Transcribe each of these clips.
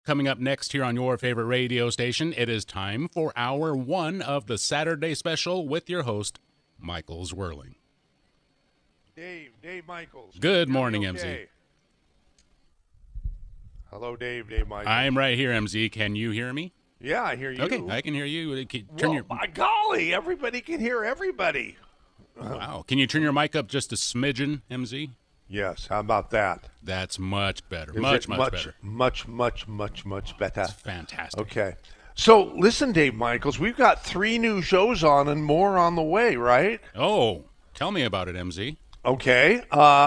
Coming up next here on your favorite radio station, it is time for hour one of the Saturday Special with your host, Michael Zwirling. Dave Michaels. Good morning, okay? MZ. Hello, Dave Michaels. I'm right here, MZ. Can you hear me? Yeah, I hear you. Okay, I can hear you. My golly, everybody can hear everybody. Wow. Can you turn your mic up just a smidgen, MZ? Yes, how about that? That's much better. Is Much it better. Much better. That's fantastic. Okay. So, listen, Dave Michaels, we've got 3 new shows on and more on the way, right? Oh, tell me about it, MZ. Okay.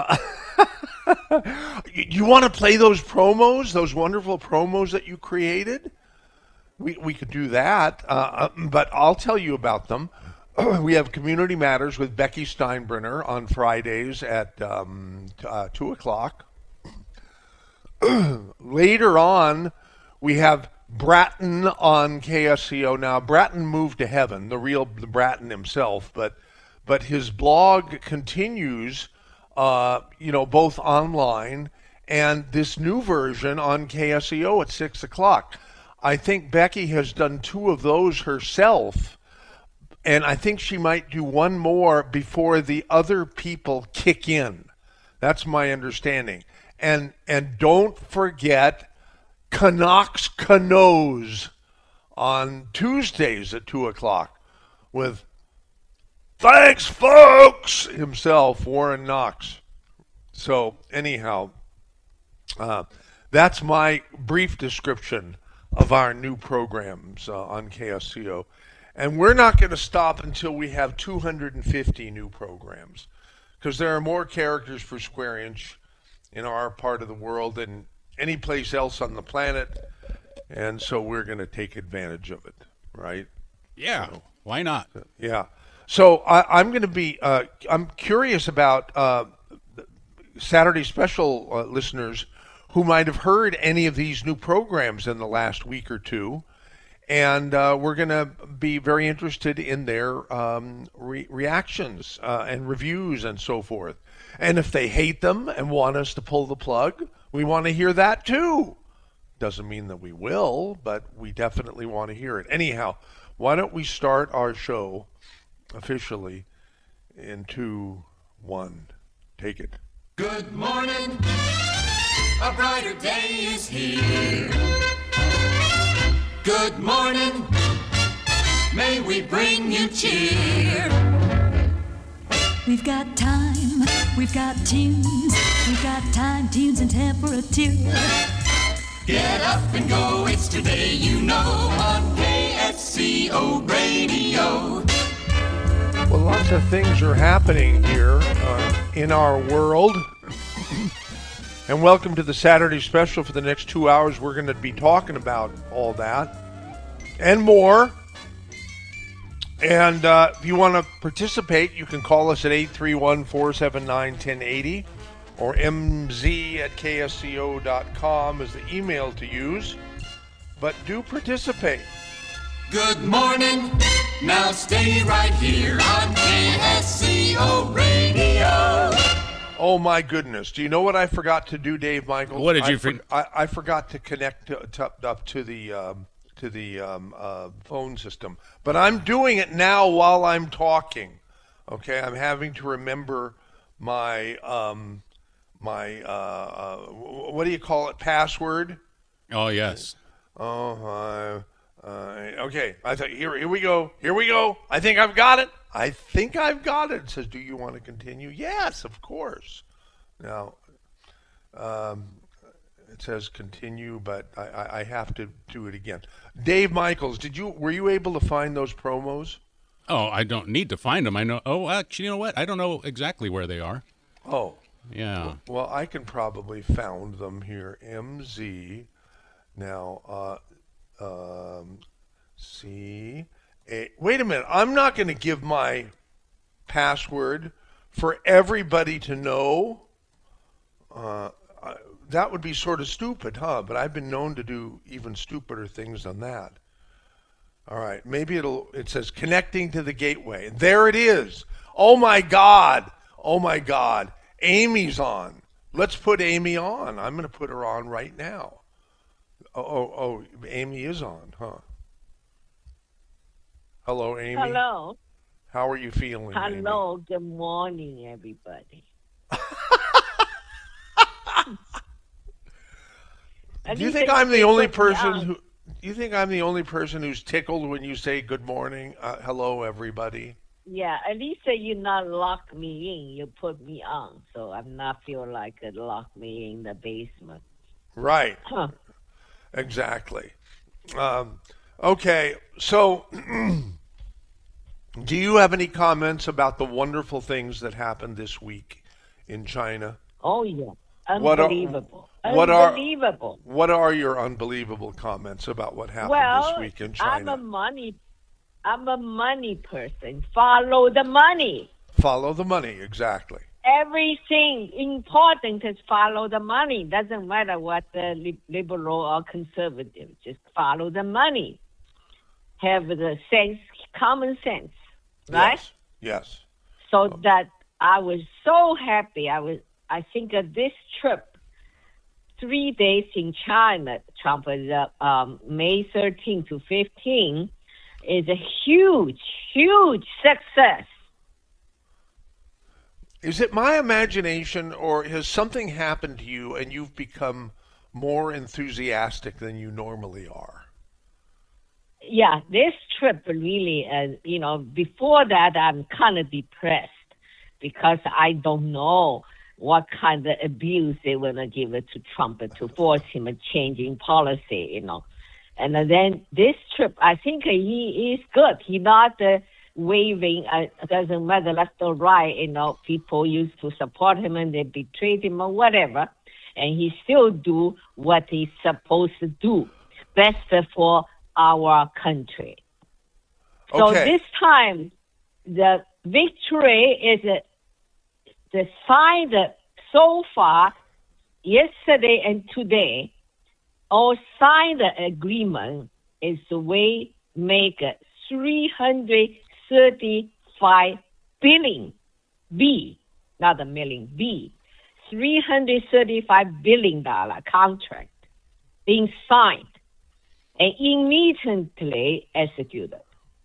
You want to play those promos, those wonderful promos that you created? We could do that, but I'll tell you about them. We have Community Matters with Becky Steinbrenner on Fridays at 2 o'clock. Later on, we have Bratton on KSCO. Now, Bratton moved to heaven, the Bratton himself, but his blog continues, both online and this new version on KSCO at 6 o'clock. I think Becky has done 2 of those herself, and I think she might do one more before the other people kick in. That's my understanding. And don't forget Canucks Canoes on Tuesdays at 2 o'clock with Thanks, folks, himself, Warren Knox. So, anyhow, that's my brief description of our new programs on KSCO. And we're not going to stop until we have 250 new programs, because there are more characters per square inch in our part of the world than any place else on the planet. And so we're going to take advantage of it, right? Yeah, why not? Yeah. So I'm going to be, I'm curious about Saturday Special listeners who might have heard any of these new programs in the last week or two. And we're going to be very interested in their reactions and reviews and so forth. And if they hate them and want us to pull the plug, we want to hear that too. Doesn't mean that we will, but we definitely want to hear it. Anyhow, why don't we start our show officially in 2, 1. Take it. Good morning. A brighter day is here. Good morning. May we bring you cheer. We've got time, we've got tunes, we've got time, tunes, and temperature. Get up and go, it's today, you know, on KSCO Radio. Well, lots of things are happening here in our world. And welcome to the Saturday Special. For the next 2 hours, we're going to be talking about all that and more. And if you want to participate, you can call us at 831-479-1080 or mz@ksco.com is the email to use. But do participate. Good morning. Now stay right here on KSCO Radio. Oh, my goodness. Do you know what I forgot to do, Dave Michaels? What did you forget? I forgot to connect up to the phone system. But I'm doing it now while I'm talking. Okay? I'm having to remember my what do you call it? Password? Oh, yes. Okay. I thought, here we go. Here we go. I think I've got it. It says, do you want to continue? Yes, of course. Now, it says continue, but I have to do it again. Dave Michaels, were you able to find those promos? Oh, I don't need to find them. I know. Oh, actually, you know what? I don't know exactly where they are. Oh. Yeah. Well, I can probably found them here. MZ. Now, wait a minute. I'm not going to give my password for everybody to know. That would be sort of stupid, huh? But I've been known to do even stupider things than that. All right. Maybe it says connecting to the gateway. There it is. Oh, my God. Amy's on. Let's put Amy on. I'm going to put her on right now. Oh, Amy is on, huh? Hello, Amy. Hello. How are you feeling, Hello. Good morning, everybody. Do you think I'm the only person who? Do you think I'm the only person who's tickled when you say good morning? Hello, everybody. Yeah, at least you not lock me in. You put me on, so I'm not feel like it lock me in the basement. Right. Huh. Exactly. Okay, so do you have any comments about the wonderful things that happened this week in China? Oh yeah, What are- unbelievable. what are- Unbelievable. What are your unbelievable comments about what happened this week in China? I'm a money person. Follow the money. Follow the money, exactly. Everything important is follow the money. Doesn't matter what the liberal or conservative. Just follow the money. Have the sense, common sense, right? Yes. So that I was so happy. I think this trip, 3 days in China, Trump was May 13 to 15, is a huge, huge success. Is it my imagination, or has something happened to you and you've become more enthusiastic than you normally are? Yeah, this trip really, before that I'm kind of depressed because I don't know what kind of abuse they want to give it to Trump to force him a changing policy, And then this trip, I think he is good. He not waving, doesn't matter left or right, people used to support him and they betrayed him or whatever. And he still do what he's supposed to do. Best for our country. So this time, the victory is the sign so far, yesterday and today, all signed agreement is we make 335 billion, B, not a million, B, $335 billion contract being signed and immediately executed.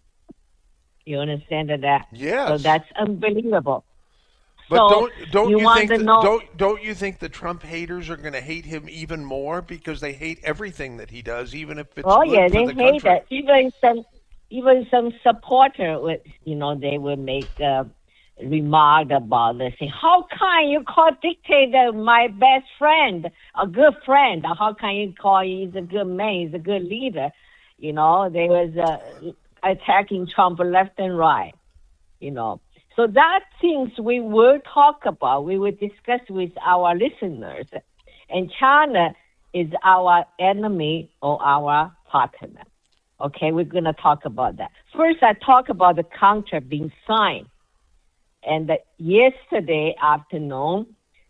You understand that? Yes. So that's unbelievable. But so don't you think know, don't you think the Trump haters are going to hate him even more because they hate everything that he does, even if it's good yeah, for they the hate country? it. Even some supporter would, they would make a remark about this. Say, how can you call dictator my best friend, a good friend? How can you call he's a good man, he's a good leader? They was attacking Trump left and right. So that things we will talk about, we will discuss with our listeners. And China is our enemy or our partner. Okay, we're going to talk about that. First, I talk about the contract being signed. And yesterday afternoon,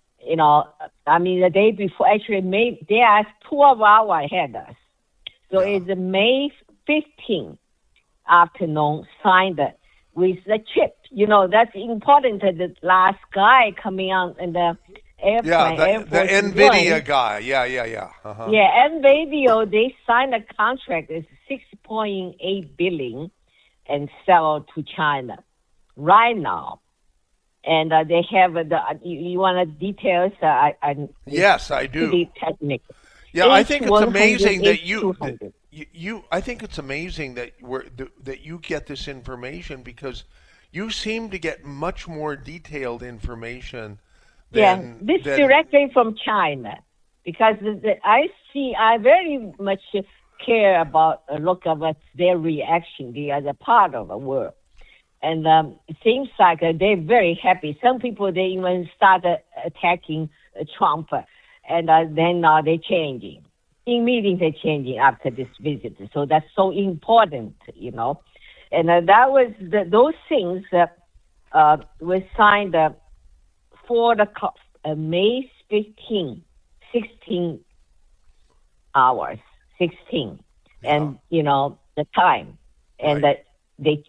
the day before, actually, they are 12 hours ahead of us. So it's May 15th afternoon signed with the chip. That's important. The last guy coming out in the airplane. The NVIDIA guy. Yeah. Uh-huh. Yeah, NVIDIA, they signed a contract. It's $6.8 billion and sell to China right now. And they have you want the details? Yes, I do. Pretty technical. Yeah, I think it's amazing that you. 200. I think it's amazing that you get this information because you seem to get much more detailed information. This directly from China, because I very much care about look at what's their reaction. They are the part of the world, and it seems like they're very happy. Some people they even started attacking Trump, and then now they're changing. Immediately changing after this visit. So that's so important, And that was those things were signed for the May 15, 16 hours, 16, and the time, and right. They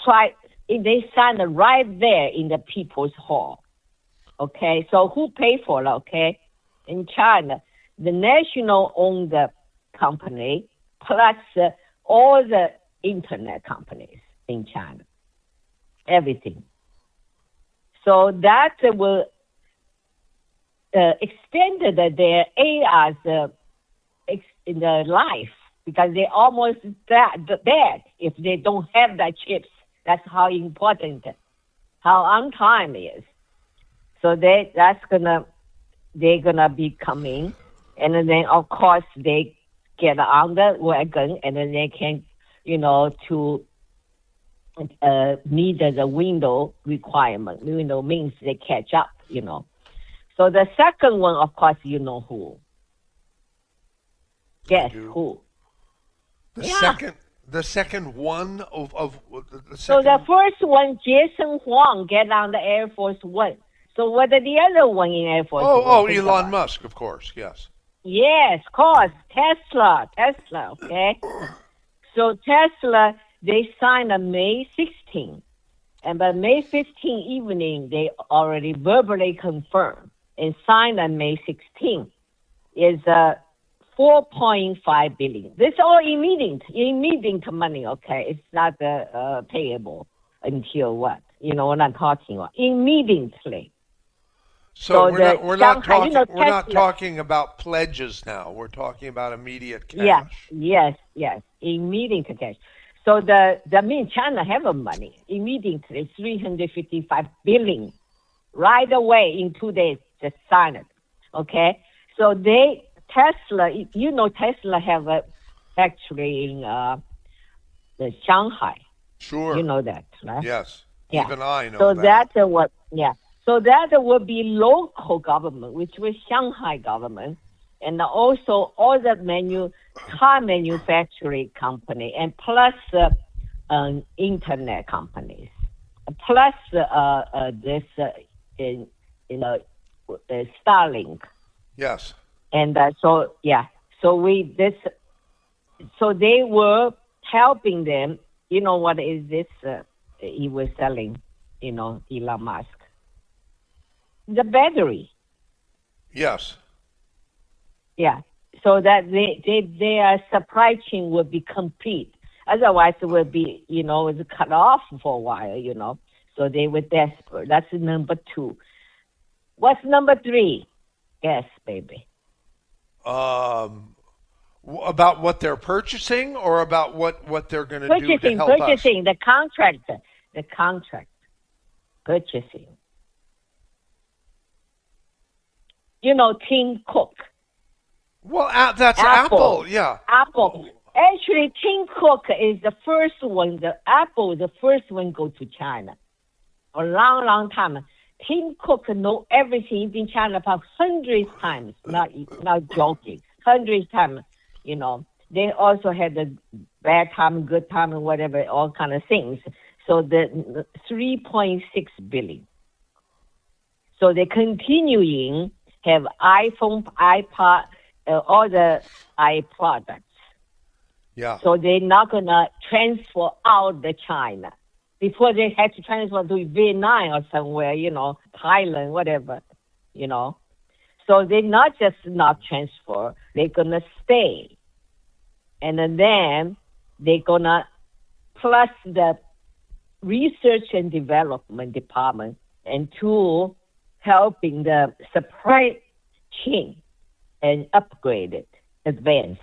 signed right there in the People's Hall. Okay, so who paid for it? Okay, in China. The national owned the company plus all the internet companies in China. Everything. So that will extend their AR's in the life because they almost dead if they don't have that chips. That's how important, how on time is. So they're gonna be coming, and then of course they get on the wagon, and then they can, to meet the window requirement. Window means they catch up, So the second one, of course, you know who. Guess who? The second one of the second. So the first one, Jason Huang, get on the Air Force One. So what are the other one in Air Force One? Oh, Elon Musk, of course, yes. Yes, of course, Tesla, okay? So Tesla, they signed on May 16, and by May 15 evening, they already verbally confirmed and signed on May 16 is $4.5 billion. This all immediate money, okay? It's not payable until what? What I'm talking about. Immediately. So we're not talking about pledges now. We're talking about immediate cash. Yes, immediate cash. So China have money immediately, $355 billion, right away in 2 days. Just sign it, okay? So Tesla, Tesla have a factory in the Shanghai. Sure. You know that, right? Yes. Yeah. Even I know so that. So that will be local government, which was Shanghai government, and also all the car manufacturing company, and plus internet companies, plus Starlink. Yes. And so they were helping them. You know what is this? He was selling, Elon Musk. The battery. Yes. Yeah. So that their supply chain will be complete. Otherwise, it will be, it's cut off for a while, So they were desperate. That's number 2. What's number 3? Yes, baby. About what they're purchasing, or about what they're going to do to help purchasing, us? The contract, purchasing. Tim Cook. Well, that's Apple. Yeah. Apple. Actually, Tim Cook is the first one. Apple is the first one go to China. For a long, long time. Tim Cook know everything in China for hundreds times. Not joking. Hundreds times. They also had the bad time, good time, and whatever, all kind of things. So the $3.6 billion. So they continuing have iPhone, iPod, all the iProducts. Yeah. So they're not gonna transfer out to China. Before they had to transfer to Vietnam or somewhere, Thailand, whatever, So they're not just not transfer, they're gonna stay. And then they're gonna plus the research and development department and to helping the supply chain and upgrade it, advanced.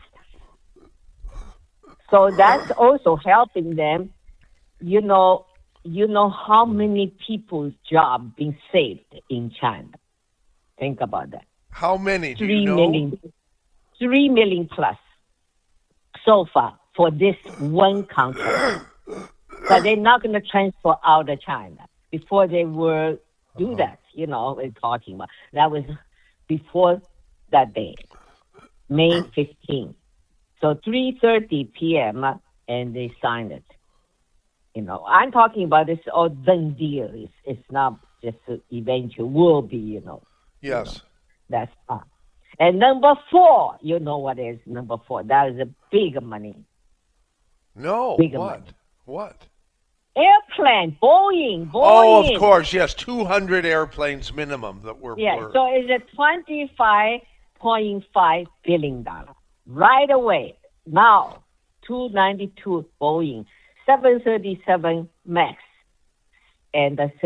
So that's also helping them. You know how many people's jobs being saved in China. Think about that. How many? Do 3 you know? million, 3 million plus so far for this one contract. But they're not going to transfer out of China before they will do that. We're talking about that was before that day, May 15th. So 3:30 p.m. And they signed it. I'm talking about this all done deal. It's not just eventual will be. Yes. That's fine. And number 4, you know what is number 4? That is a big money. No. Big what? Money. What? Airplane, Boeing. Oh, of course, yes. 200 airplanes minimum that were. Yeah, so it's a $25.5 billion. right away. Now, 292 Boeing, 737 MAX, and the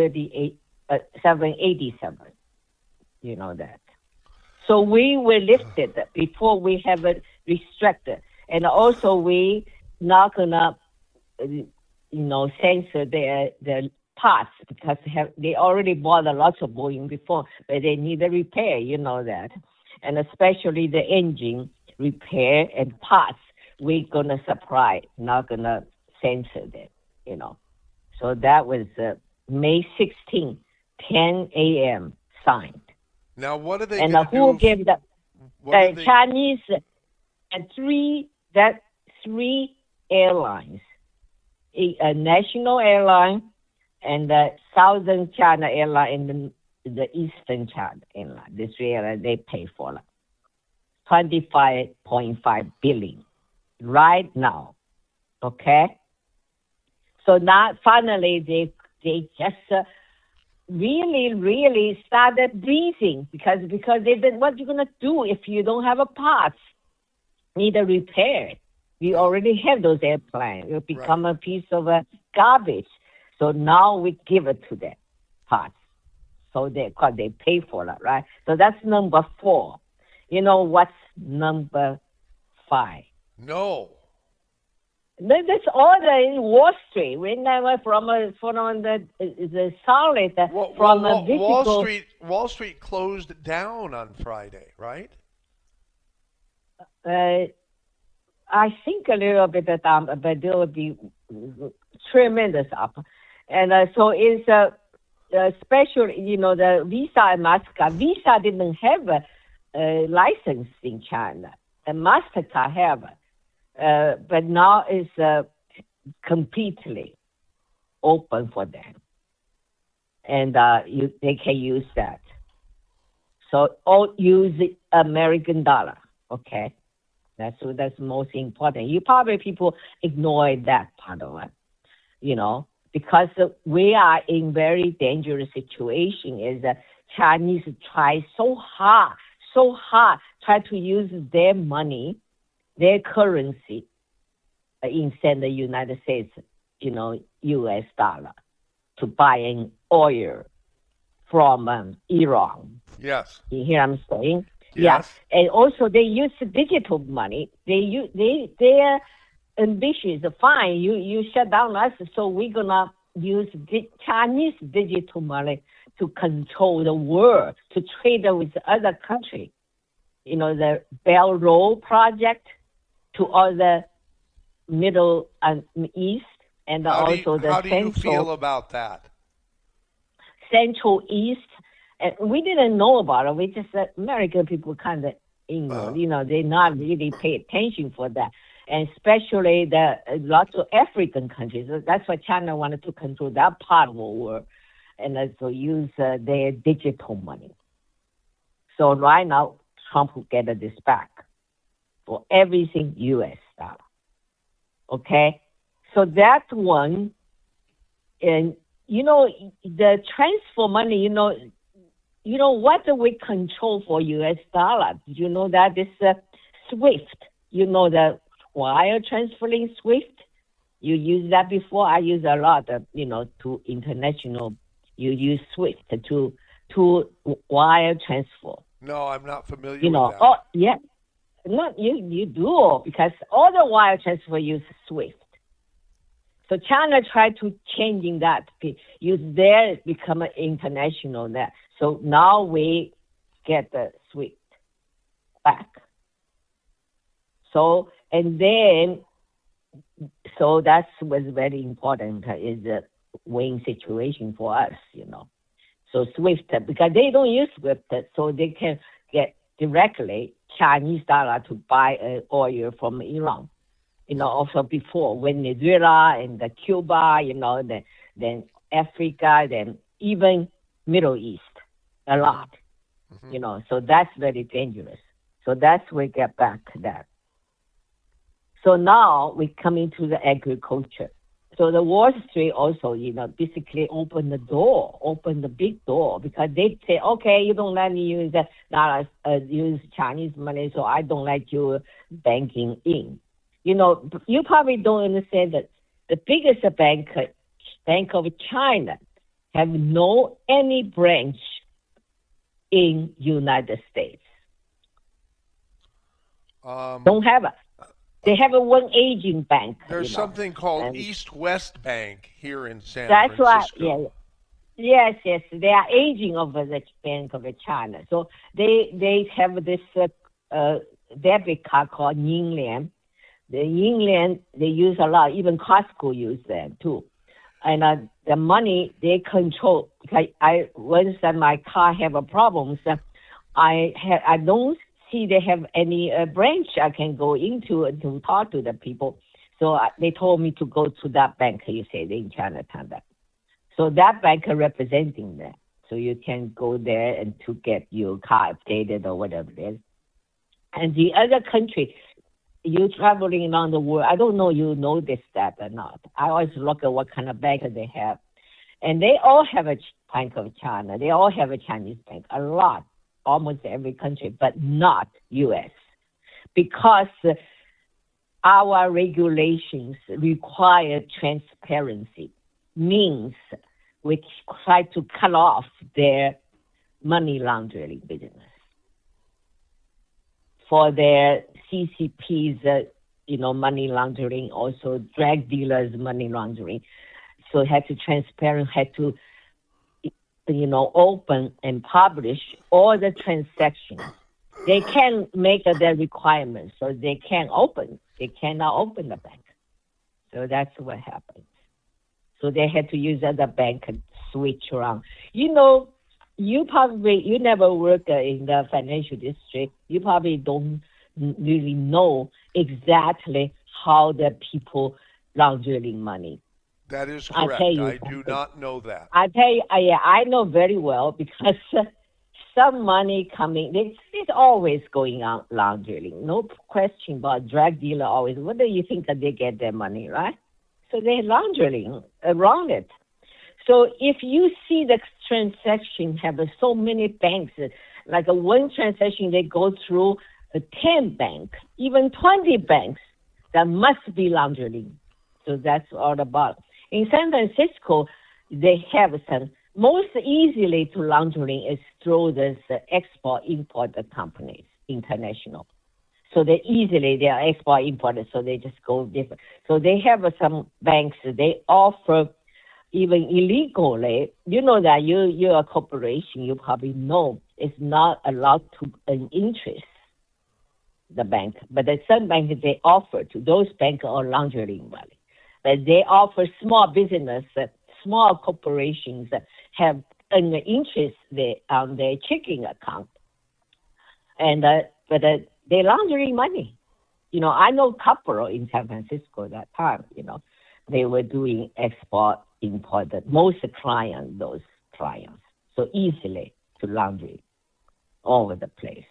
787. You know that. So we were lifted before we have it restricted. And also we not gonna, censor their parts because they already bought a lot of Boeing before, but they need a repair, you know that. And especially the engine repair and parts, we're gonna supply, not gonna censor them, So that was May 16, 10 a.m. signed. Now, what are they and going to do? Who gave the Chinese three airlines, a national airline, and the Southern China Airline, and the Eastern China Airline. This airline they pay for $25.5 billion right now. Okay. So now finally they just really started breathing because they said, what you gonna do if you don't have a parts? Need a repair. We already have those airplanes. It will become a piece of garbage. So now we give it to them parts. So they pay for it, right? So that's number 4. You know what's number 5? No. This order in Wall Street. We never from the solid from a physical. Wall Street closed down on Friday, right? I think a little bit down, but there will be tremendous up, and so it's especially the Visa and Mastercard. Visa didn't have a license in China, and Mastercard have. But now it's completely open for them, and they can use that. So all use the American dollar, okay? That's most important. People ignore that part of it, because we are in very dangerous situation. Is that Chinese try so hard, try to use their money, their currency, instead of the United States, U.S. dollar, to buy oil from Iran. Yes. You hear what I'm saying? Yes. Yeah. And also they use digital money. Their ambition is fine. You shut down us, so we're gonna use Chinese digital money to control the world, to trade with other countries. The Belt Road project to all the Middle and East, and also the Central. How do you feel about that? Central East, and we didn't know about it. We just American people kind of ignore. They not really pay attention for that, and especially the lots of African countries. That's why China wanted to control that part of the world, and also use their digital money. So right now, Trump will get this back for everything U.S. dollar. Okay, so that one, and the transfer money. What do we control for U.S. dollar? Did you know that this SWIFT? The wire transferring SWIFT. You use that before. I use a lot. To international. You use SWIFT to wire transfer. No, I'm not familiar with that. Oh, yeah. No, you do, because all the wire transfer use SWIFT. So China tried to changing that, use their, become international there. So now we get the SWIFT back. So, and then, so that was very important, is a win situation for us, So SWIFT, because they don't use SWIFT, so they can get directly Chinese dollar to buy oil from Iran. Also before Venezuela and the Cuba, then Africa, then even Middle East, a lot. So that's very dangerous. So that's we get back that. So now we come into the agriculture. So the Wall Street also, basically opened the big door, because they say, okay, you don't let me use dollars, use Chinese money, so I don't let you banking in. You probably don't understand that the biggest bank, Bank of China, have no any branch in United States. Don't have it. They have one aging bank. There's something called East West Bank here in San Francisco. That's right. Yeah. Yes. They are aging of the Bank of China. So they have this debit card called Yinlian. The Yinlian they use a lot. Even Costco use them too. And the money they control. Because once my car have a problems, I don't see they have any branch I can go into to talk to the people. So they told me to go to that bank, you said, in Chinatown. So that bank representing them. So you can go there and to get your car updated or whatever it is. And the other country, you traveling around the world, I don't know you notice that or not. I always look at what kind of bank they have. And they all have a Bank of China. They all have a Chinese bank, a lot. Almost every country, but not U.S. Because our regulations require transparency, means we try to cut off their money laundering business. For their CCPs, money laundering, also drug dealers' money laundering. So had to transparent, had to open and publish all the transactions. They can make their requirements, so they cannot open the bank. So that's what happened. So they had to use other bank and switch around. You never work in the financial district. You probably don't really know exactly how the people laundering money. That is correct. I do not know that. I tell you, I know very well, because some money coming, it's always going on laundering. No question about drug dealer always. What do you think that they get their money, right? So they're laundering around it. So if you see the transaction have so many banks, like one transaction, they go through 10 banks, even 20 banks, that must be laundering. So that's all about. In San Francisco, they have some, most easily to laundering is through this export-import companies, international. So they are export-imported, so they just go different. So they have some banks, they offer even illegally. You know that you're a corporation, you probably know it's not allowed to earn interest, the bank. But there's some banks they offer to, those banks are laundering money. But they offer small business, small corporations have an interest on their checking account. And but they're laundering money. I know a couple in San Francisco that time, they were doing export, import, most clients, those clients. So easily to laundry all over the place,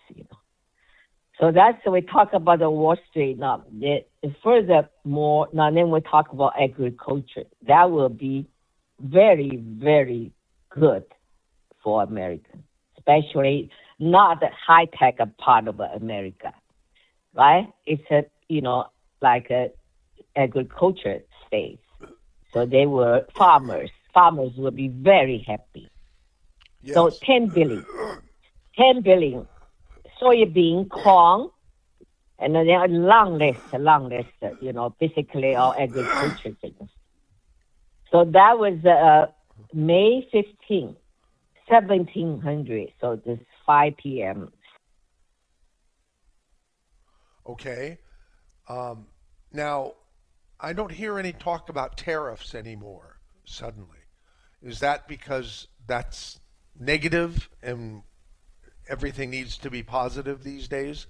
So that's, we talk about the Wall Street now. Furthermore, now then we talk about agriculture. That will be very, very good for America, especially not the high-tech part of America, right? It's like a agriculture state. So they were farmers. Farmers will be very happy. Yes. So 10 billion. Soybean, corn, and then a long list, basically all agriculture things. So that was May 15, 1700, so this 5 p.m. Okay. Now, I don't hear any talk about tariffs anymore, suddenly. Is that because that's negative and everything needs to be positive these days?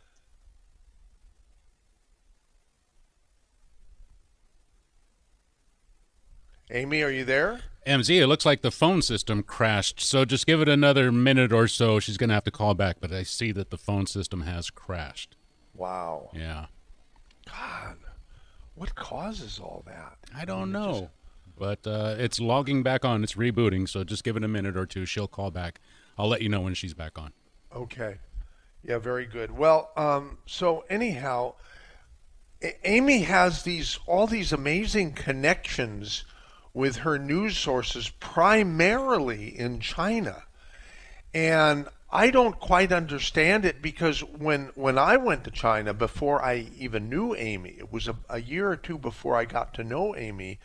Amy, are you there? MZ, it looks like the phone system crashed, so just give it another minute or so. She's going to have to call back, but I see that the phone system has crashed. Wow. Yeah. God. What causes all that? I don't know. But it's logging back on. It's rebooting, so just give it a minute or two. She'll call back. I'll let you know when she's back on. Okay. Yeah, very good. Well, so anyhow, Amy has all these amazing connections with her news sources, primarily in China. And I don't quite understand it, because when I went to China, before I even knew Amy, it was a year or two before I got to know Amy,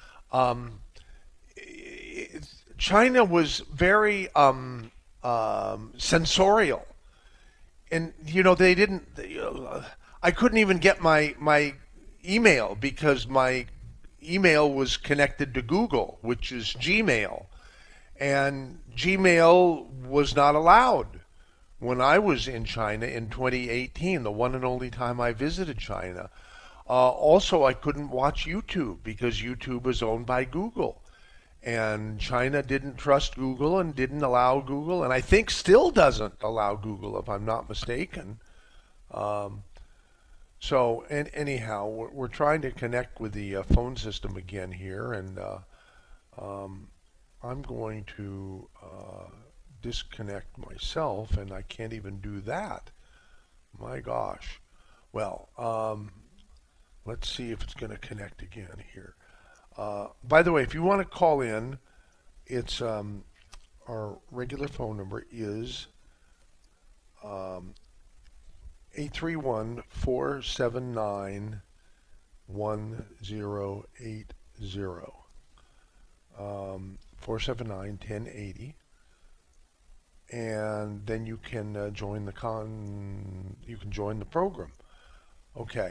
China was very sensorial. And, they didn't, I couldn't even get my email, because my email was connected to Google, which is Gmail. And Gmail was not allowed when I was in China in 2018, the one and only time I visited China. Also, I couldn't watch YouTube, because YouTube is owned by Google. And China didn't trust Google and didn't allow Google, and I think still doesn't allow Google, if I'm not mistaken. Anyhow, we're trying to connect with the phone system again here, and I'm going to disconnect myself, and I can't even do that. My gosh. Well, let's see if it's going to connect again here. By the way, if you want to call in, it's our regular phone number is 831-479-1080. 479-1080. And then you can join the program. Okay.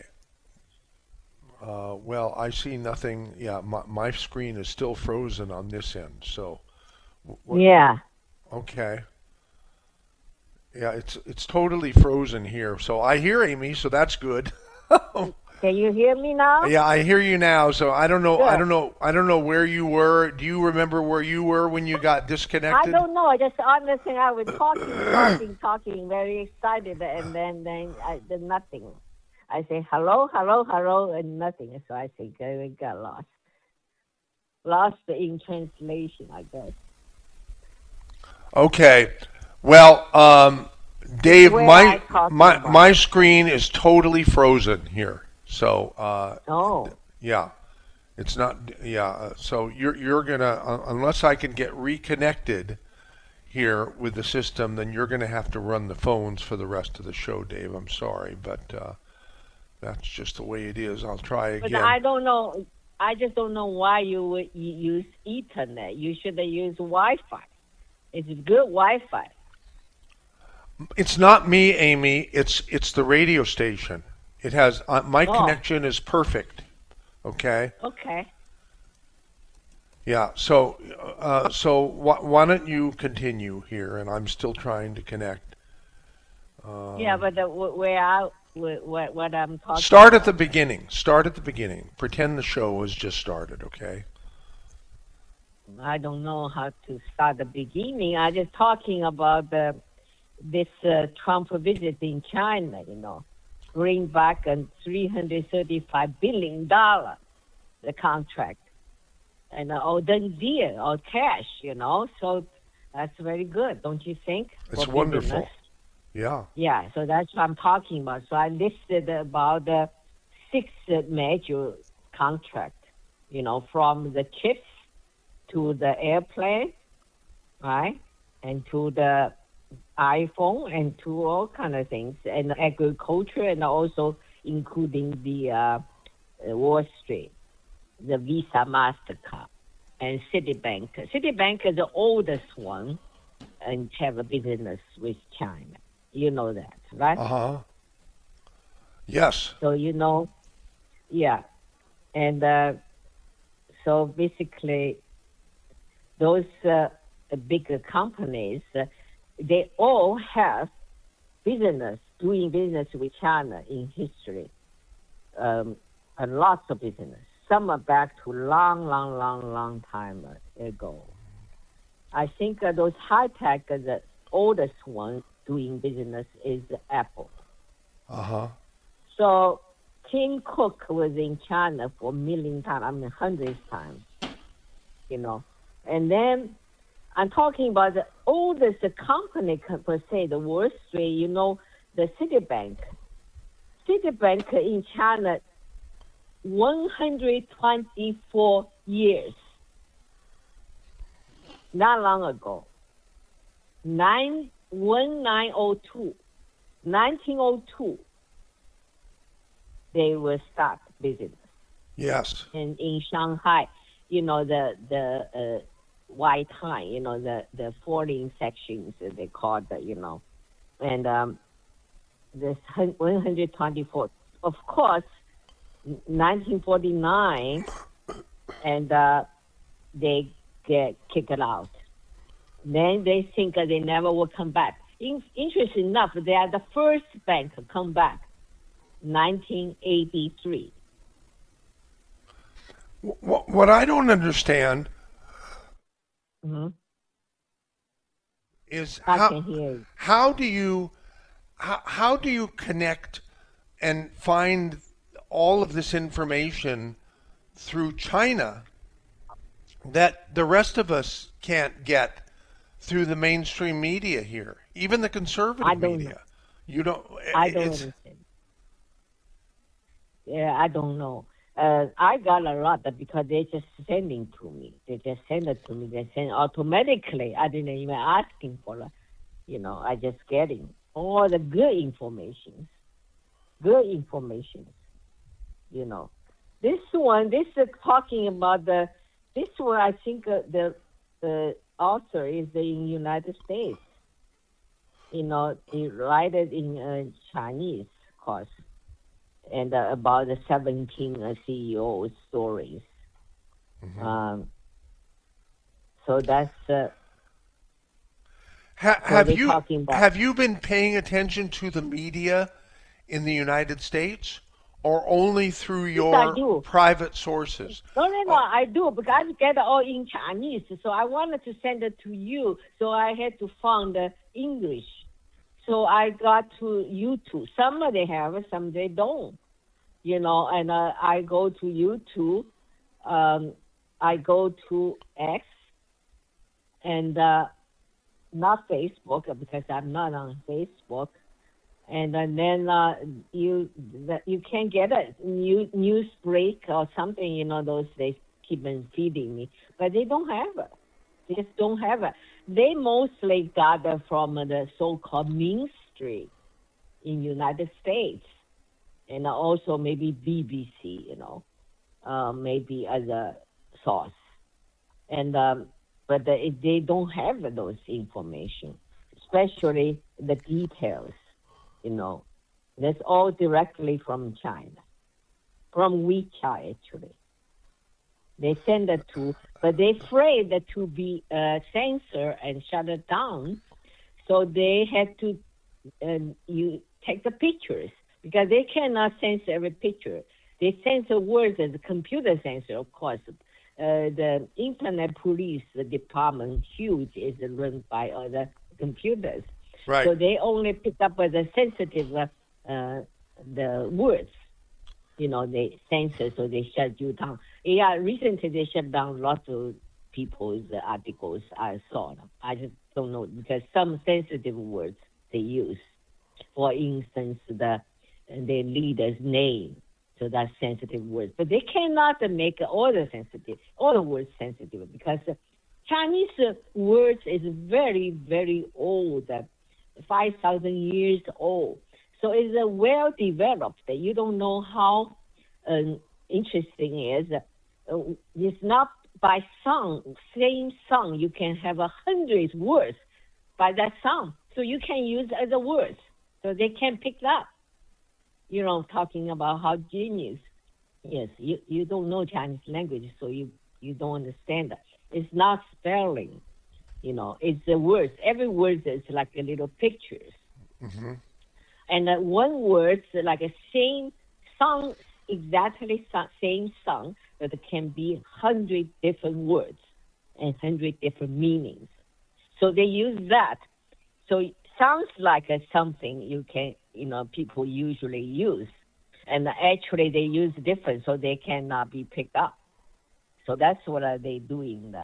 Well, I see nothing. Yeah, my screen is still frozen on this end. So. Yeah. Okay. Yeah, it's totally frozen here. So I hear Amy, so that's good. Can you hear me now? Yeah, I hear you now. So I don't know. Good. I don't know where you were. Do you remember where you were when you got disconnected? I don't know. I just honestly, I was talking, very excited, and then I did nothing. I say hello, and nothing. So I think I got lost in translation, I guess. Okay. Well, Dave, my screen is totally frozen here. So yeah, it's not. Yeah. So you're gonna, unless I can get reconnected here with the system, then you're gonna have to run the phones for the rest of the show, Dave. I'm sorry, but that's just the way it is. I'll try again. But I don't know. I just don't know why you would use Ethernet. You should use Wi-Fi. It's good Wi-Fi. It's not me, Amy. It's the radio station. It has my connection is perfect. Okay. Okay. Yeah. So why don't you continue here? And I'm still trying to connect. Yeah, but what I'm talking. Start at the beginning. Pretend the show has just started. Okay. I don't know how to start the beginning. I'm just talking about this Trump visit in China, bring back a $335 billion the contract, and all done deal, all cash, So that's very good, don't you think? It's wonderful. Yeah. Yeah, so that's what I'm talking about. So I listed about 6 major contracts, from the chips to the airplane, right, and to the iPhone, and to all kind of things, and agriculture, and also including the Wall Street, the Visa, MasterCard, and Citibank. Citibank is the oldest one and have a business with China. You know that, right? Uh-huh. Yes. So yeah. And so basically, those bigger companies, they all have doing business with China in history. Lots of business. Some are back to long time ago. I think those high-tech, the oldest one doing business is Apple. Uh-huh. So Tim Cook was in China for a million times, hundreds times, And then I'm talking about the oldest company per se, the Wall Street, the Citibank. Citibank in China, 124 years. Not long ago. 1902, they will start business. Yes. And in Shanghai, the white time, the foreign sections they call it, and this 124. Of course, 1949, and they get kicked out. Then they think they never will come back. Interesting enough, they are the first bank to come back, 1983. What I don't understand is how do you connect and find all of this information through China that the rest of us can't get through the mainstream media here, even the conservative media? I don't understand. Yeah, I don't know. I got a lot because they just sending to me. They just send it to me. They send automatically. I didn't even asking for it. I just getting all the good information. This one, this is talking about this one. I think the author is in United States. He write it in Chinese, of course. And about the 17 CEO stories. So that's. Have you been paying attention to the media in the United States, or only through your private sources? No, I do, because I get it all in Chinese. So I wanted to send it to you, so I had to find the English. So I got to YouTube. Some they have, some they don't. And I go to YouTube. I go to X, and not Facebook, because I'm not on Facebook. And then you can get a news break or something. Those they keep on feeding me, but they don't have it. They just don't have it. They mostly got it from the so-called mainstream in United States, and also maybe BBC, maybe as a source. And but they don't have those information, especially the details. That's all directly from China, from WeChat actually. They send it to, but they're afraid that to be censored and shut it down, so they had to you take the pictures, because they cannot censor every picture. They censor words as a computer censor, of course. The Internet Police Department, huge, is run by other computers. Right. So they only pick up the sensitive the words. They censor, so they shut you down. Yeah, recently they shut down lots of people's articles. I saw them. I just don't know, because some sensitive words they use. For instance, the leader's name, so that's sensitive words. But they cannot make all the words sensitive, because Chinese words is very, very old, 5,000 years old. So it's well developed. You don't know how interesting it is. It's not by song, same song. You can have 100 words by that song. So you can use other words. So they can pick it up. Talking about how genius. Yes, you don't know Chinese language, so you don't understand that. It's not spelling. It's the words. Every word is like a little pictures. Mm-hmm. And one word, like a same song, exactly same song, but it can be 100 different words and 100 different meanings. So they use that. So it sounds like something you can, people usually use. And actually they use different, so they cannot be picked up. So that's what they do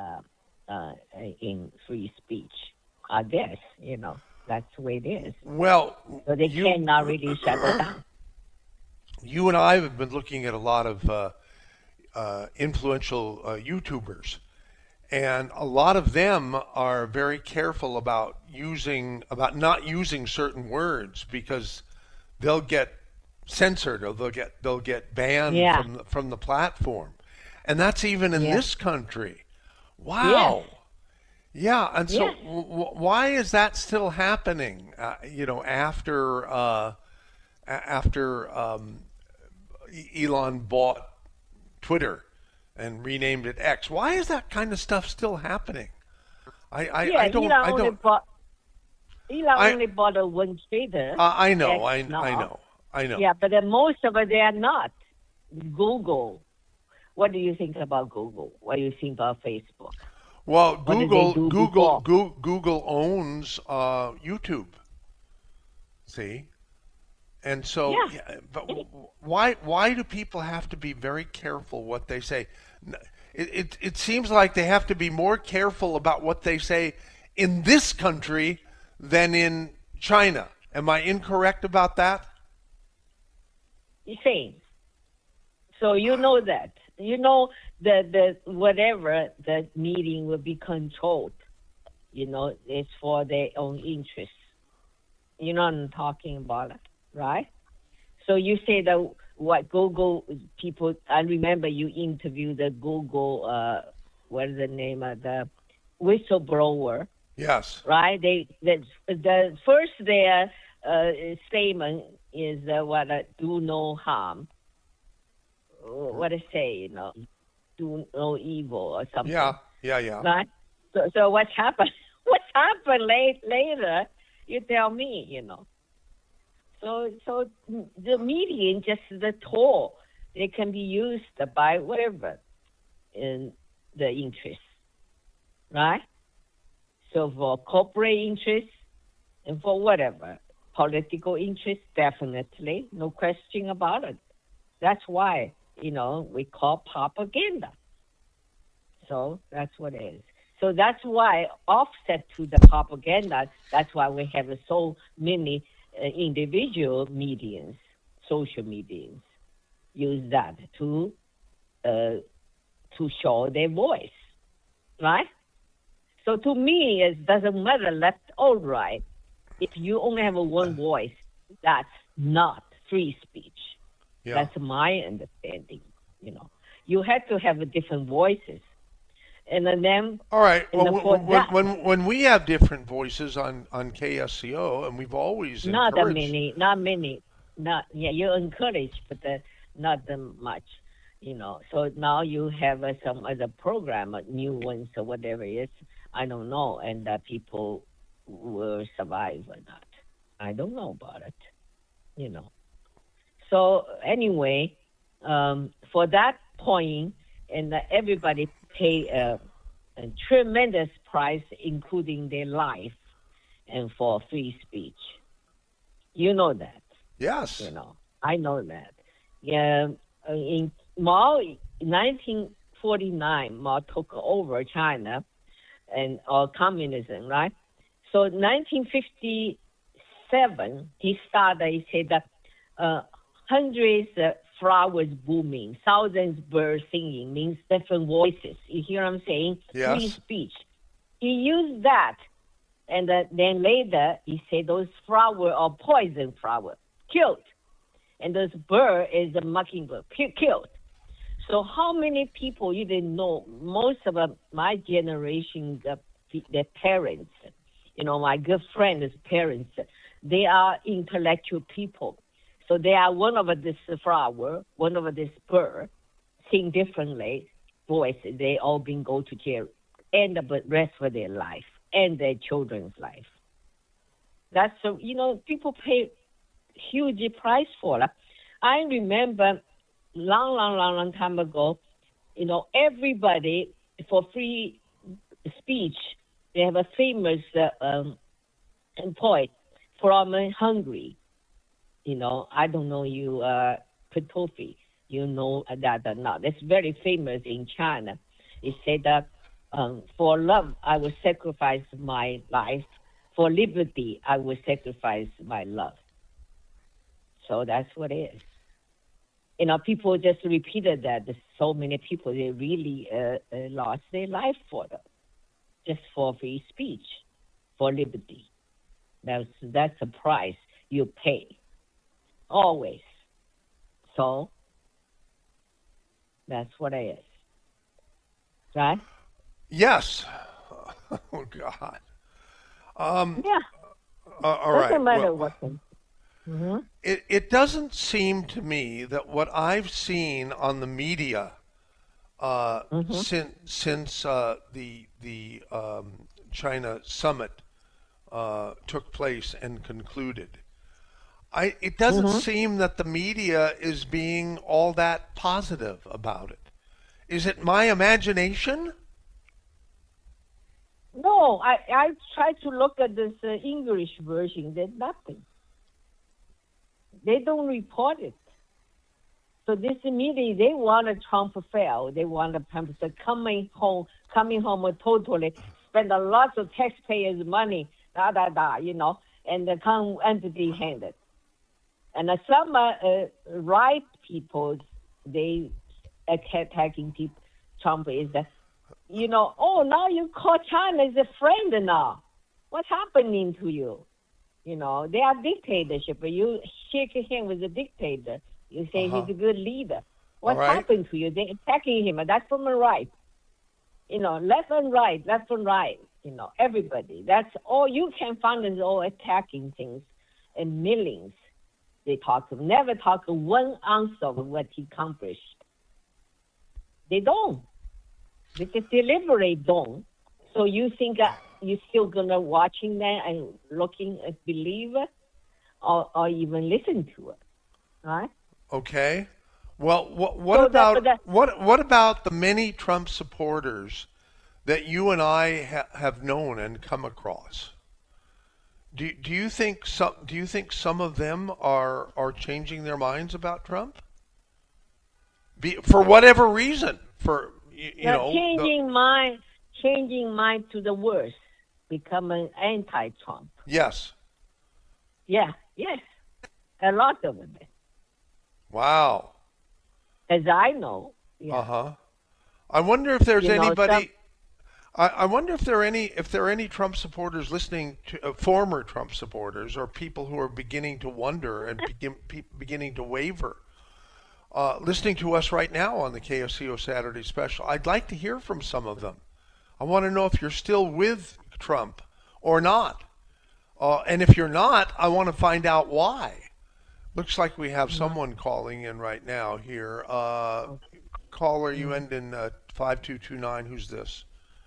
in free speech. I guess, that's the way it is. Well, So they cannot really shut it down. you and I have been looking at a lot of influential YouTubers, and a lot of them are very careful about not using certain words because they'll get censored or they'll get banned from the platform, and that's even in this country. Wow. Yeah, and so why is that still happening? After Elon bought Twitter and renamed it X, why is that kind of stuff still happening? Elon only bought one Twitter. I know. Yeah, but most of it they are not. Google. What do you think about Google? What do you think about Facebook? Well, Google owns YouTube. See, and so, but why do people have to be very careful what they say? It seems like they have to be more careful about what they say in this country than in China. Am I incorrect about that? Same. So that. The whatever the meeting will be controlled, it's for their own interests. You know what I'm talking about, right? So you say that what Google people, I remember you interviewed the Google, what is the name of the whistleblower? Yes. Right? The first their statement is do no harm. What I say, do no evil or something. Yeah. Right? So what's happened? What's happened later? You tell me, So the media, just the tool, they can be used by whatever in the interest, right? So for corporate interests and for whatever political interest, definitely, no question about it. That's why. We call propaganda. So that's what it is. So that's why offset to the propaganda, that's why we have so many individual mediums, social mediums, use that to show their voice, right? So to me, it doesn't matter left or right. If you only have one voice, that's not free speech. Yeah. That's my understanding. You have to have different voices, and then. All right. Well, when we have different voices on KSCO, and we've always not many. You encourage, but not that much. So now you have some other program, new ones or whatever it is. I don't know, and that people will survive or not. I don't know about it. So anyway, for that point, and everybody pay a tremendous price, including their life, and for free speech. You know that. Yes. I know that. Yeah. In Mao, 1949, Mao took over China and communism, right? So 1957, he said that hundreds of flowers blooming, thousands birds singing means different voices. You hear what I'm saying? Yes. Free speech. He used that, and then later he said those flowers are poison flowers, killed, and this bird is a mockingbird, killed. So how many people you didn't know? Most of my generation, the parents, my good friends' parents, they are intellectual people. So they are one of this flower, one of this bird, sing differently, voice. They all been go to jail, end up the rest of their life and their children's life. That's people pay huge price for it. I remember long time ago, everybody for free speech, they have a famous poet from Hungary. I don't know you Petofi. You know that or not? It's very famous in China. It said that for love, I will sacrifice my life. For liberty, I will sacrifice my love. So that's what it is. People just repeated that. So many people, they really lost their life for them, just for free speech, for liberty. That's the price you pay, always. So that's what it is. Right? Yes. Oh God. Yeah. All right. Doesn't matter Well, what. Mm-hmm. it doesn't seem to me that what I've seen on the media since the China summit took place and concluded, it doesn't seem that the media is being all that positive about it. Is it my imagination? No, I tried to look at this English version. There's nothing. They don't report it. So this media, they want a Trump fail. They want a Trump coming home totally, spend a lot of taxpayers' money, and come empty-handed. And some right people, they attacking Trump is that, now you call China as a friend now. What's happening to you? They are dictatorship. You shake hand with a dictator. You say he's a good leader. What happened to you? They're attacking him. That's from the right. Left and right. Everybody. That's all you can find is all attacking things and millions. They never talk one ounce of what he accomplished. They don't. They just deliberate don't. So you think you're still gonna watching that and looking and believe it, or even listen to it, right? Okay. Well, what about the many Trump supporters that you and I have known and come across? Do you think some of them are changing their minds about Trump? For whatever reason, changing mind to the worse, become an anti-Trump. Yes. Yeah. Yes. A lot of them. Wow. As I know. Yeah. I wonder if there's anybody. I wonder if there are any Trump supporters listening to former Trump supporters or people who are beginning to wonder and beginning to waver, listening to us right now on the KSCO Saturday Special. I'd like to hear from some of them. I want to know if you're still with Trump or not, and if you're not, I want to find out why. Looks like we have someone calling in right now here. Caller, you end in 5229. Who's this?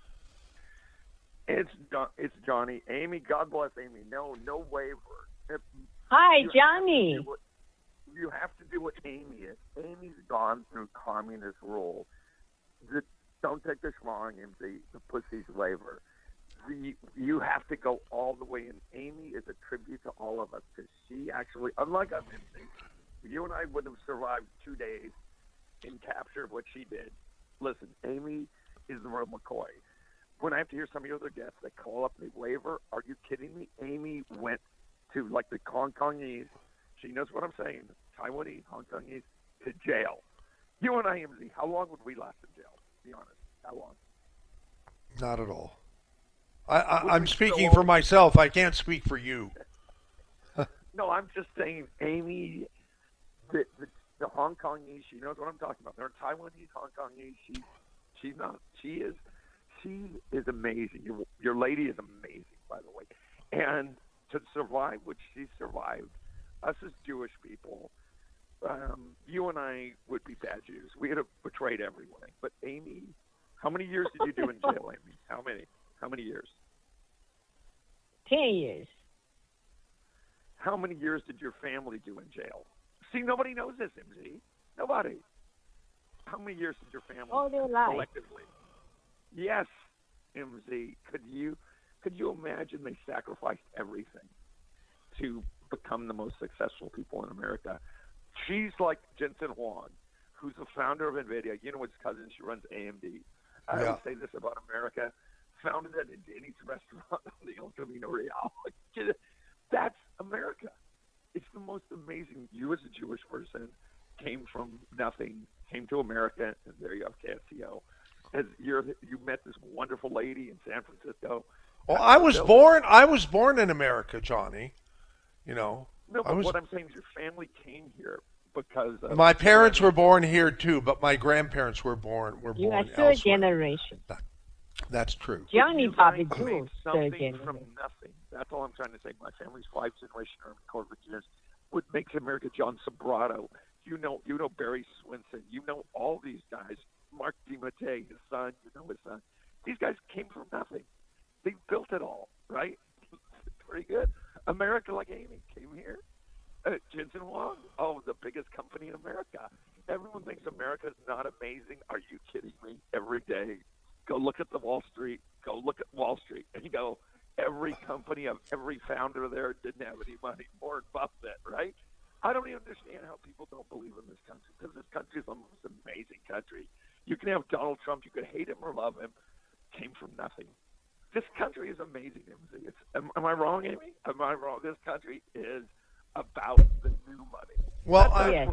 It's Johnny. Amy, God bless Amy. No waiver. Hi, Johnny. You have to do what Amy is. Amy's gone through communist rule. Don't take this wrong, the pussy's waiver. You have to go all the way in. Amy is a tribute to all of us because she actually, unlike us, you and I would have survived 2 days in capture of what she did. Listen, Amy is the real McCoy. When I have to hear some of your other guests that call up the waiver, are you kidding me? Amy went to, like, the Hong Kongese. She knows what I'm saying. Taiwanese, Hong Kongese, to jail. You and I, MZ, how long would we last in jail? Be honest. How long? Not at all. I'm speaking for myself. I can't speak for you. No, I'm just saying, Amy, the Hong Kongese, she knows what I'm talking about. They're Taiwanese, Hong Kongese. She's not. She is amazing. Your lady is amazing, by the way. And to survive what she survived, us as Jewish people, you and I would be bad Jews. We would have betrayed everyone. But Amy, how many years did you do in jail, Amy? How many? How many years? 10 years. How many years did your family do in jail? See, nobody knows this, MZ. Nobody. How many years did your family all their life collectively? Yes, MZ. Could you imagine they sacrificed everything to become the most successful people in America She's like Jensen Huang, who's the founder of NVIDIA. You know his cousin, she runs AMD. I always say this about America. Founded at a Denny's restaurant on the El Camino Real. That's America. It's the most amazing. You as a Jewish person came from nothing, came to America, and there you have KSCO. You met this wonderful lady in San Francisco. Well, I was born in America, Johnny. You know. No, but what I'm saying is your family came here because my parents were born here too, but my grandparents were born You are elsewhere. third generation. That's true. Johnny probably made too. Third something generation. from nothing. That's all I'm trying to say. My family's 5th generation Army Corps of Engineers. What makes America? John Sobrato. You know Barry Swinson. You know all these guys. Mark DiMattei, his son. You know his son. These guys came from nothing. They built it all, right? Pretty good. America, like Amy, came here. Jensen Huang, the biggest company in America. Everyone thinks America is not amazing. Are you kidding me? Every day, go look at the Wall Street. Go look at Wall Street, and you go, every company of every founder there didn't have any money. Warren Buffett, right? I don't even understand how people don't believe in this country, because this country is the most amazing country. You can have Donald Trump. You could hate him or love him. Came from nothing. This country is amazing. Am I wrong, Amy? Am I wrong? This country is about the new money. Well,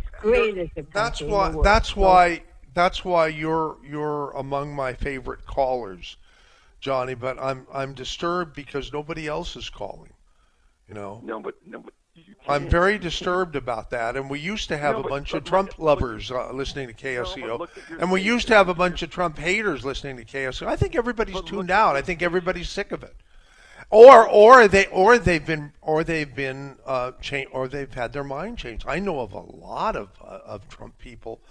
that's why you're among my favorite callers, Johnny. But I'm disturbed because nobody else is calling. You know. No, but I'm very disturbed about that. And we used to have a bunch of Trump lovers listening to KSCO, and we used to have a bunch of Trump haters listening to KSCO. I think everybody's tuned out. I think everybody's sick of it. Or they've had their mind changed. I know of a lot of Trump people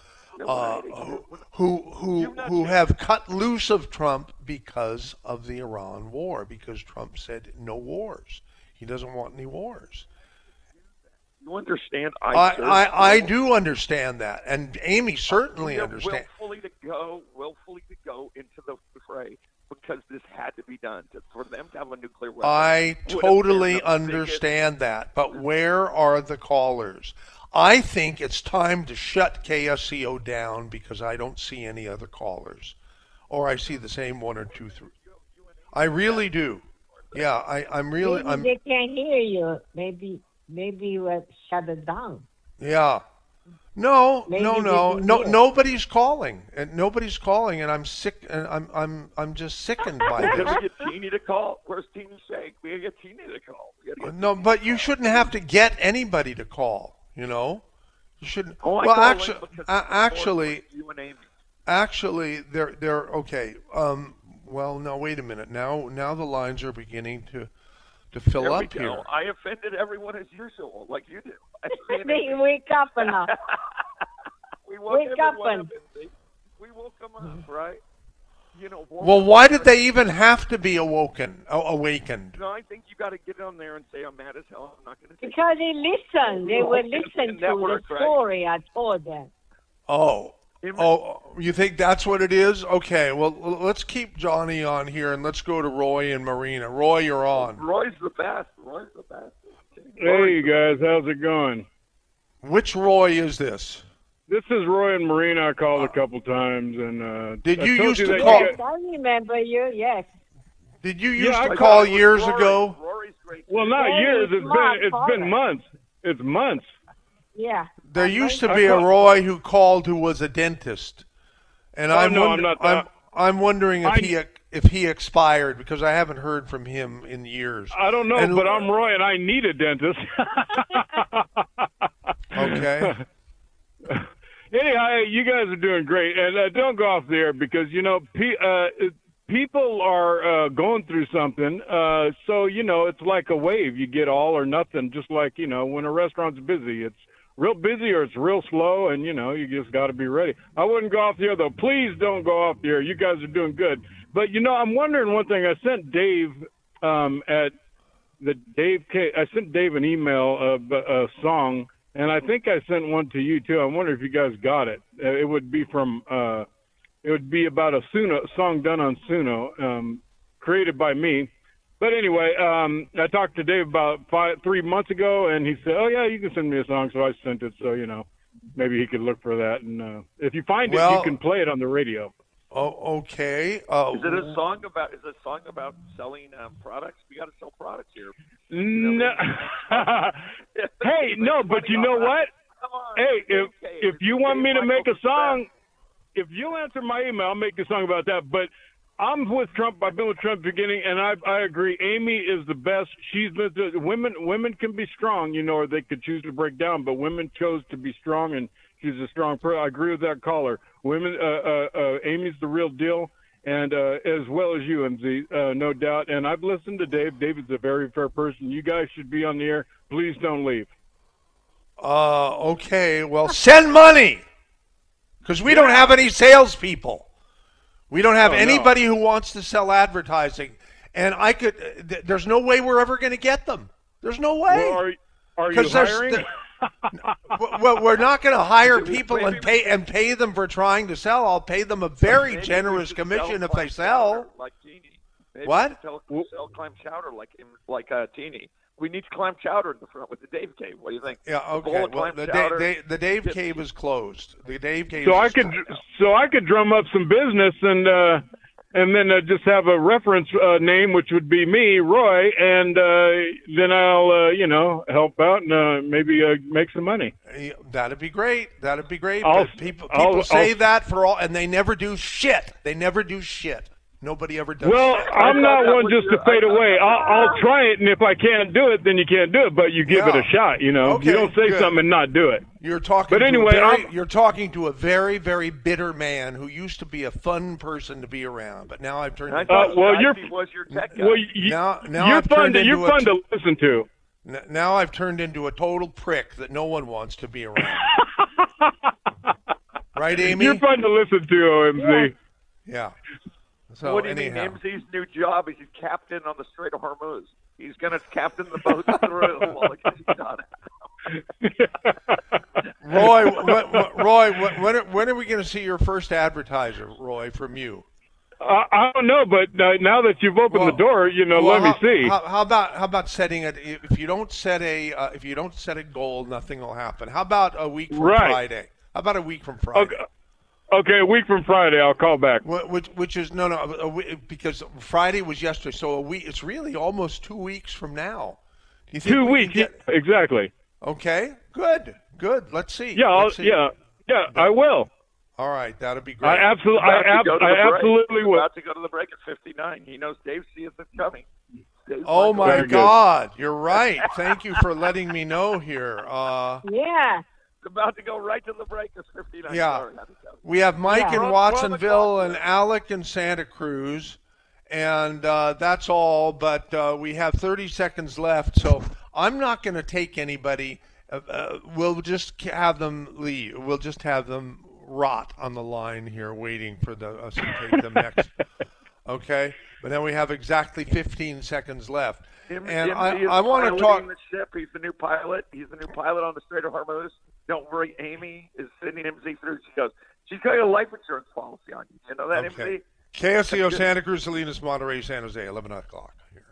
who have cut loose of Trump because of the Iran war, because Trump said no wars. He doesn't want any wars. You understand? I do understand that, and Amy certainly understands. Willfully to go into the fray because this had to be done for them to have a nuclear weapon. I totally understand that, but where are the callers? I think it's time to shut KSCO down because I don't see any other callers, or I see the same one or two, three. I really do. Yeah, I'm really. Maybe they can't hear you. Maybe you shut it down. Yeah. No. Nobody's calling, and I'm sick, and I'm just sickened by this. Can we get Teeny to call? Where's Teeny Shake? We gotta get Teeny to call. No, but you shouldn't have to get anybody to call. You know, you shouldn't. Actually, they're okay. Well, no, wait a minute. Now the lines are beginning to fill up here. I offended everyone as usual, like you do. They wake up enough. We woke them up, right? You know. Well, why did they even have to be awakened? No, I think you got to get on there and say, "I'm mad as hell. I'm not going to." Because they listen. They will listen to the story I told them. Oh, you think that's what it is? Okay, well, let's keep Johnny on here, and let's go to Roy and Marina. Roy, you're on. Roy's the best. Hey, you guys, how's it going? Which Roy is this? This is Roy and Marina. I called a couple times, and did you used to call? Yes, I remember you. Yes. Did you used to call years ago? Rory's great. Well, not years. It's been months. It's months. Yeah. There used to be a Roy who called who was a dentist, and I'm wondering if he expired because I haven't heard from him in years. I don't know, but I'm Roy and I need a dentist. Okay. Anyhow, you guys are doing great, and don't go off there because people are going through something. So it's like a wave. You get all or nothing. Just like when a restaurant's busy, it's real busy or it's real slow, and you just got to be ready. I wouldn't go off the air though. Please don't go off the air. You guys are doing good. But I'm wondering one thing. I sent Dave I sent Dave an email of a song, and I think I sent one to you too. I wonder if you guys got it. It would be from it would be about a song done on Suno, created by me. But anyway, I talked to Dave about 3 months ago, and he said, "Oh yeah, you can send me a song." So I sent it. So maybe he could look for that. And if you find it, Well- you can play it on the radio. Oh, okay. Is it a song about selling products? We got to sell products here. No. Hey, no, but you know what? Come on. Hey, Okay, if you want me to make a Michael's the song, best. if you'll answer my email, I'll make a song about that. But I'm with Trump. I've been with Trump beginning, and I agree. Amy is the best. She's been women can be strong, or they could choose to break down, but women chose to be strong, and she's a strong person. I agree with that caller. Women, Amy's the real deal, and as well as you, MZ, no doubt. And I've listened to Dave. David's a very fair person. You guys should be on the air. Please don't leave. Okay. Well, send money, because we don't have any salespeople. We don't have anybody who wants to sell advertising, and there's no way we're ever going to get them. There's no way. Well, are you 'Cause there's hiring? Well, we're not going to hire people and pay them for trying to sell. I'll pay them a very Maybe generous we should commission sell if they clam sell. chowder like Teeny. Maybe What? we should sell clam chowder like Teeny. We need clam chowder in the front with the Dave Cave. What do you think? Yeah, A bowl okay. of Well, clam chowder. the Dave Cave is closed. The Dave Cave. So is I could drum up some business and then just have a reference name, which would be me, Roy, and then I'll help out and maybe make some money. That'd be great. That'd be great. I'll- But people I'll- say I'll- that for all, and they never do shit. They never do shit. Nobody ever does. Well, shit. I'm not that one was just to your- fade I- away. I'll try it, and if I can't do it, then you can't do it. But you give it Yeah. a shot. Okay, You don't say good. something and not do it. You're talking. But anyway, you're talking to a very, very bitter man who used to be a fun person to be around, but now I've turned. I into thought well, Ivy you're- was your tech guy. Well, Now you're I've fun. turned You're into fun to listen to. Now I've turned into a total prick that no one wants to be around. Right, Amy? You're fun to listen to, OMZ. Yeah. So What do you anyhow. mean? MZ's new job is he's captain on the Strait of Hormuz. He's going to captain the boat through while it gets done. Roy, when are we going to see your first advertiser, Roy, from you? I don't know, but now that you've opened the door, Well, let me see. How about setting it? If you don't set a goal, nothing will happen. How about a week from Right. Friday? How about a week from Friday? Okay, a week from Friday, I'll call back. Which is because Friday was yesterday, so a week. It's really almost 2 weeks from now. Do you think 2 we weeks, can get- exactly. Okay, good. Let's see. Yeah, Let's see. I will. All right, that'd be great. I absolutely will. About to go to the break at 59. He knows Dave sees it coming. Dave's Oh like, my Very good. God, you're right. Thank you for letting me know here. Yeah. It's about to go right to the break. It's 59. Yeah. Sorry, I had to tell you. We have Mike Yeah. in Watsonville and Alec in Santa Cruz, and that's all. But we have 30 seconds left, so I'm not going to take anybody. We'll just have them leave. We'll just have them rot on the line here, waiting for us to take them next. Okay, but then we have exactly 15 seconds left, and MZ is I want to piloting talk. the ship. He's the new pilot. He's the new pilot on the Strait of Hormuz. Don't worry, Amy is sending MZ through. She goes, she's got a life insurance policy on you. You know that, Okay. MZ? KSCO Santa Cruz, Salinas, Monterey, San Jose, 11 o'clock here.